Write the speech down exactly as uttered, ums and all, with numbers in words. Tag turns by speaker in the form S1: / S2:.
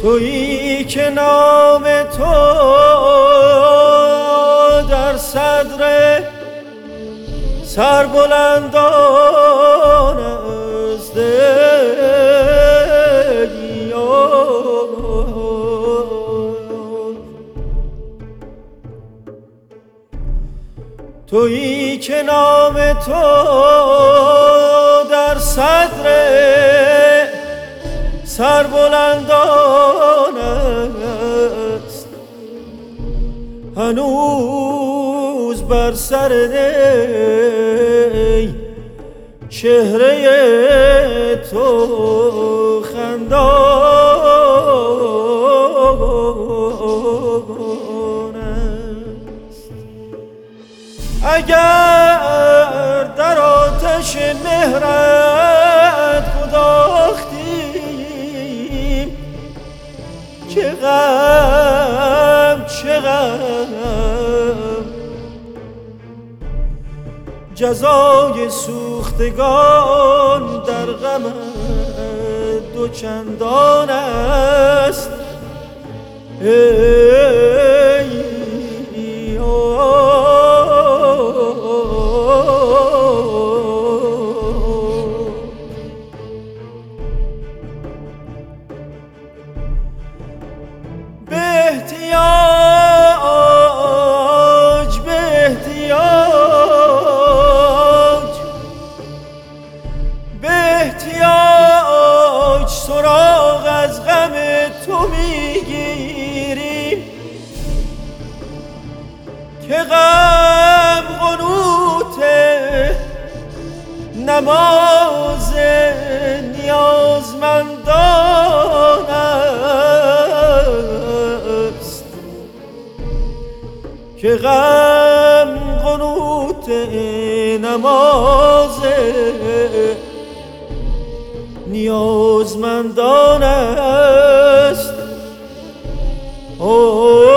S1: تویی که نام تو در صدر سربلندان است تویی که نام تو در صدر سربلندان است، هنوز بر سر نی چهره تو خندان است. اگر در آتش مهرت گداختیم، چه غم چه غم، جزای سوختگان در غم دو چندان است. ای به احتیاج به احتیاج به احتیاج سراغ از غم تو میگیریم که غم قنوته نماز نیازمندان است، که غم قنوت نماز نیازمندان است.